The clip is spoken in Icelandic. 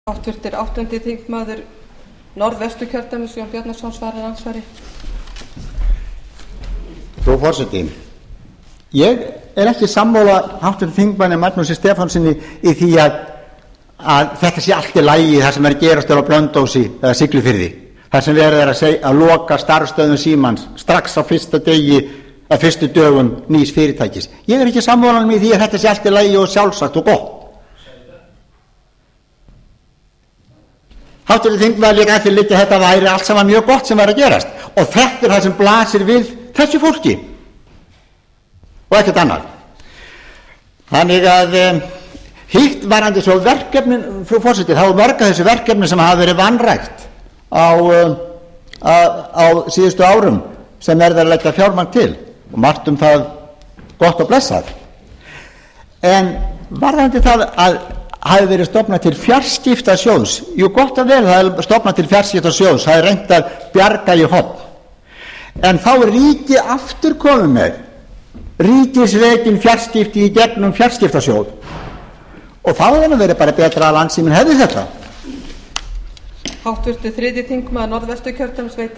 Háttvirtur 8. þingmaður Norðvesturkjördæmis Jón Bjarnason svarar andsvari. Frú forseti, ég er ekki sammála háttvirtum þingmanni Magnúsi Stefánsyni í því að þetta sé allt í lagi það sem er að gerast á Blönduósi eða Siglufirði, það sem verið er að loka starfsstöðvum Símans strax á fyrsta fyrstu dögum nýs fyrirtækis. Ég er ekki sammála með því að þetta sé allt í lagi og sjálfsagt og gott. Háttvirtur þingmaður líka eftir líka þetta væri allt saman mjög gott sem væri að gerast og þetta er það sem blasir við þessu fólki og ekkert annar. Þannig að hitt varandi svo verkefnin, frú forseti, þá mörg af þessu verkefni sem hafa verið vanrækt á síðustu árum sem er að leggja fjármagn til og margt það gott og blessað. En varðandi það að hafi verið stofnað til fjarskiptasjóðs, jú gott og vel, það er stofnað til fjarskiptasjóðs, það er reynt að bjarga í horn, en þá er ríkið aftur komið með ríkisrekin fjarskipti í gegnum fjarskiptasjóð og þá hefði verið bara betra að Landssíminn hefði þetta. Háttvirtur 3. þingmaður Norðvesturkjördæmis